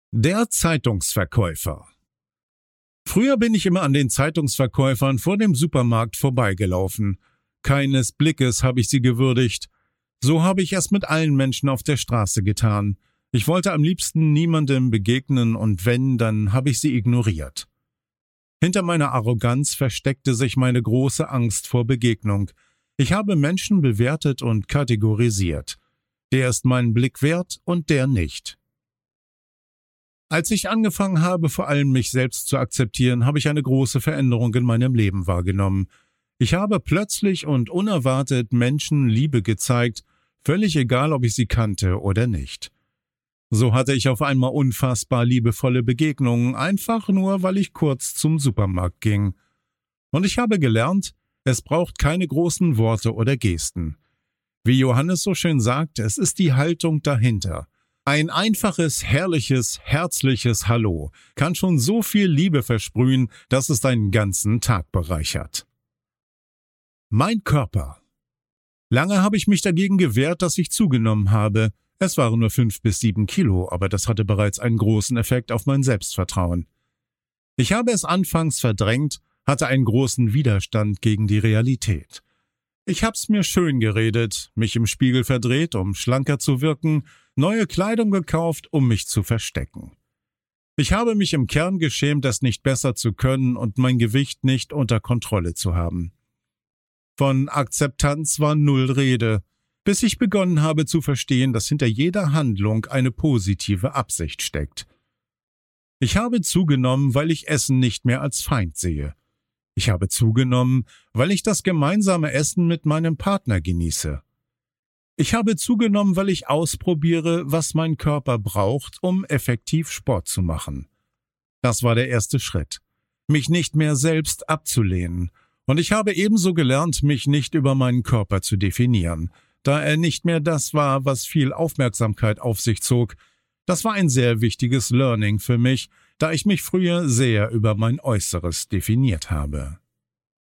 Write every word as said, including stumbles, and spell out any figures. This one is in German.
Der Zeitungsverkäufer. Früher bin ich immer an den Zeitungsverkäufern vor dem Supermarkt vorbeigelaufen. Keines Blickes habe ich sie gewürdigt. So habe ich es mit allen Menschen auf der Straße getan. Ich wollte am liebsten niemandem begegnen und wenn, dann habe ich sie ignoriert. Hinter meiner Arroganz versteckte sich meine große Angst vor Begegnung. Ich habe Menschen bewertet und kategorisiert. Der ist meinen Blick wert und der nicht. Als ich angefangen habe, vor allem mich selbst zu akzeptieren, habe ich eine große Veränderung in meinem Leben wahrgenommen. Ich habe plötzlich und unerwartet Menschen Liebe gezeigt, völlig egal, ob ich sie kannte oder nicht. So hatte ich auf einmal unfassbar liebevolle Begegnungen, einfach nur, weil ich kurz zum Supermarkt ging. Und ich habe gelernt, es braucht keine großen Worte oder Gesten. Wie Johannes so schön sagt, es ist die Haltung dahinter. Ein einfaches, herrliches, herzliches Hallo kann schon so viel Liebe versprühen, dass es deinen ganzen Tag bereichert. Mein Körper. Lange habe ich mich dagegen gewehrt, dass ich zugenommen habe. Es waren nur fünf bis sieben Kilo, aber das hatte bereits einen großen Effekt auf mein Selbstvertrauen. Ich habe es anfangs verdrängt, hatte einen großen Widerstand gegen die Realität. Ich hab's mir schön geredet, mich im Spiegel verdreht, um schlanker zu wirken, neue Kleidung gekauft, um mich zu verstecken. Ich habe mich im Kern geschämt, es nicht besser zu können und mein Gewicht nicht unter Kontrolle zu haben. Von Akzeptanz war null Rede, bis ich begonnen habe zu verstehen, dass hinter jeder Handlung eine positive Absicht steckt. Ich habe zugenommen, weil ich Essen nicht mehr als Feind sehe. Ich habe zugenommen, weil ich das gemeinsame Essen mit meinem Partner genieße. Ich habe zugenommen, weil ich ausprobiere, was mein Körper braucht, um effektiv Sport zu machen. Das war der erste Schritt, mich nicht mehr selbst abzulehnen. Und ich habe ebenso gelernt, mich nicht über meinen Körper zu definieren, da er nicht mehr das war, was viel Aufmerksamkeit auf sich zog. Das war ein sehr wichtiges Learning für mich, da ich mich früher sehr über mein Äußeres definiert habe.